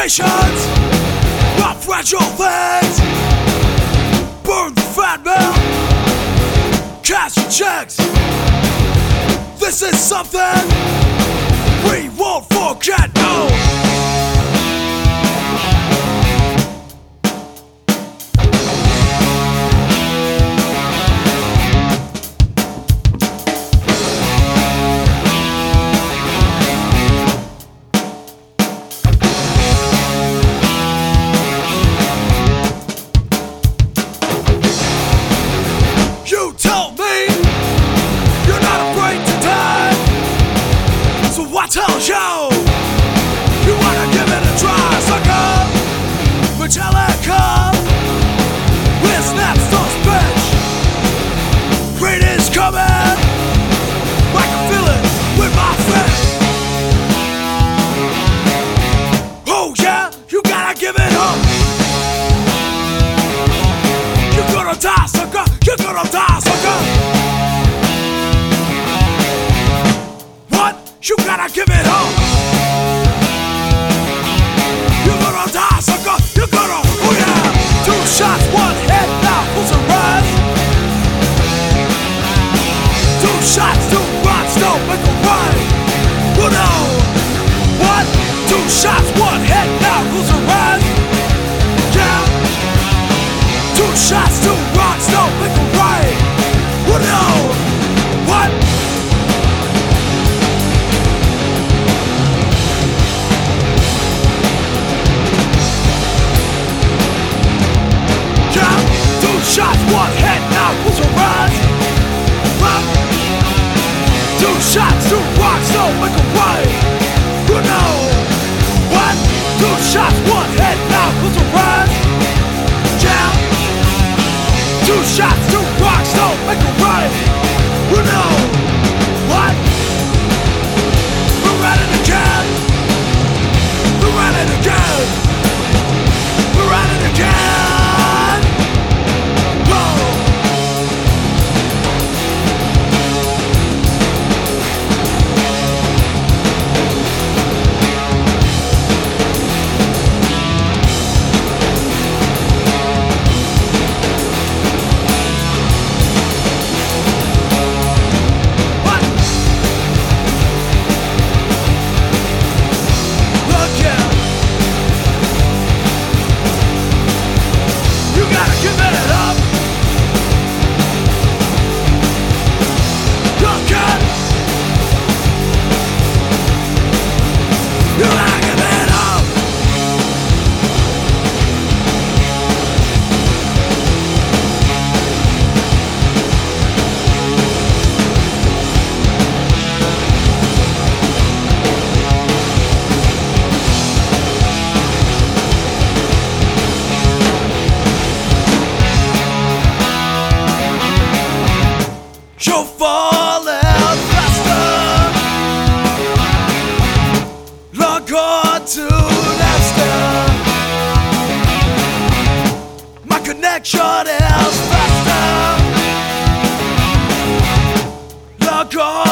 Vibrations of fragile things. Burn the fat man, cash your checks. This is something we won't forget, no. You tell me you're not afraid to die, so I tell you, you wanna give it a try, sucker. Metallica, with snaps those bitch. Rain is coming, I can feel it with my face. Oh yeah, you gotta give it up. You're gonna die, sucker. You're gonna die, sucker. What? You gotta give it up. You're gonna die, sucker. You're gonna, oh yeah. 2 shots, 1 hit, now who's a rise? 2 shots, 2 rocks, don't make a ride. Oh no. What? 2 shots, 1 hit, now who's a rise? Yeah. 2 shots, 2 rocks, don't make a ride. Oh no. What? Yeah. 2 shots, 1 hit, now who's a rise? 2 shots, 2 rocks, don't make a ride. Oh no. What? 2 shots, 1 hit, now who's a rise? Yeah. 2 shots, 2 rocks, don't make a right. You know what? We're at it again. We're at it again. We're at it again. Whoa. You're falling faster. Log on to Napster. My connection is faster. Log on.